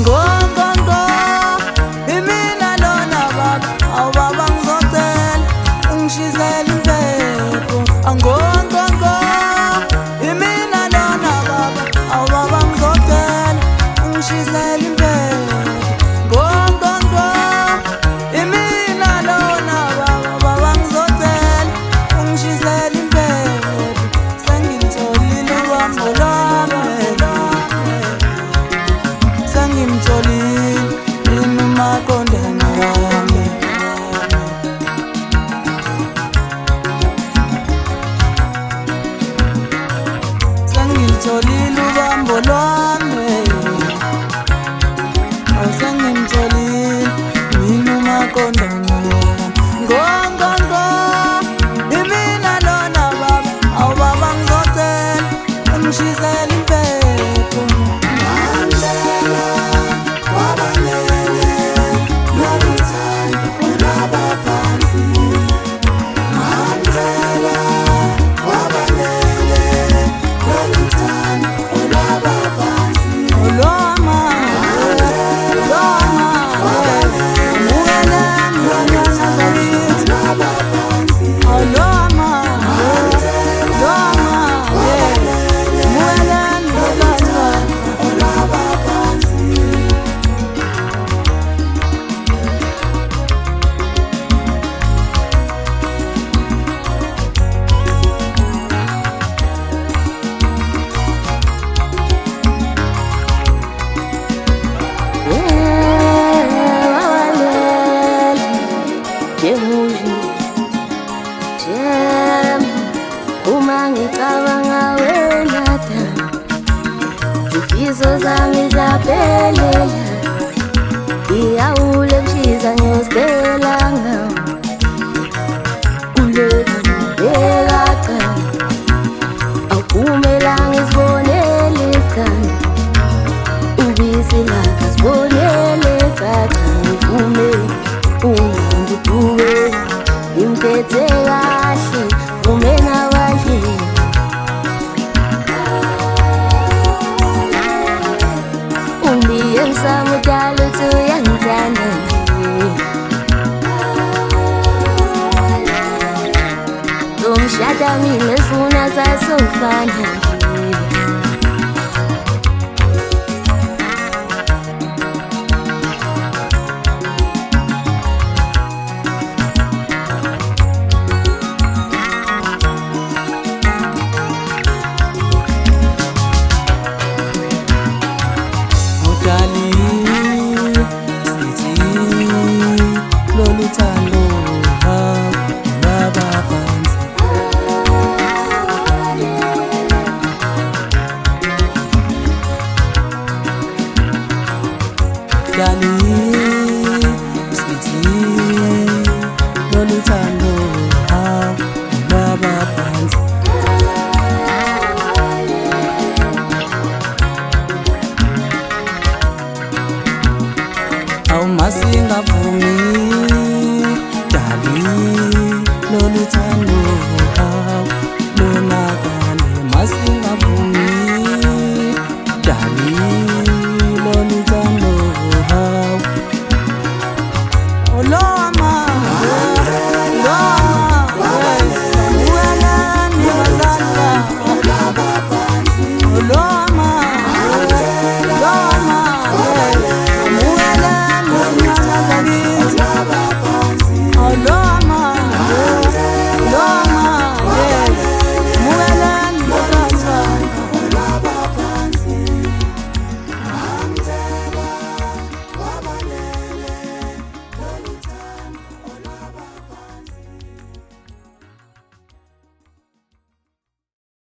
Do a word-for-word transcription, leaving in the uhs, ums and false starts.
Ngo ngo ngo imina lona baba, awu baba ngizocela ungishizele impepho. Ngo ngo ngo imina lona baba, awu baba ngizocela ungishizele impepho. Ngo ngo ngo imina lona baba, baba ngizocela ungishizele impepho. Sengilitholile uhambo lwami, sengimtholile uMaqondana wami. Sengilitholile uhambo lwami, sengimtholile mina uMaqondana wami. Ngo ngo ngo imina lona baba, awu baba ngizocela ungishizele impepho. Mandlela wabalele noluthando olwaba phansi. Mandlela wabalele noluthando olwaba phansi. Olwama, olwama, amukelani bantwana bakithi. Olwaba phansi. Olwama, olwama, amukelani bantwana olwaba phansi. Uma ngicabanga wena Dana, izifiso zami zaphelela. Ngiyawule kushiza ngiyozibhela ngawo kuleka nobeka cha. Awuvumelanga isibonele ikhanda, ubisi lakho sibonele caca. Ngivume ungangibuke, ngimphethe kahle, vume nabanye. Umbiye ngisamudala uthi uyangithanda nje. Ngomshada mina sifuna sasofana nje. Darling, sweetie, loluthando olwaba phansi. Awumasingavumi darling, loluthando lonakale. Masingavumi darling, loluthando. Olwama, olwama, olwama, olwama, olwama, olwama.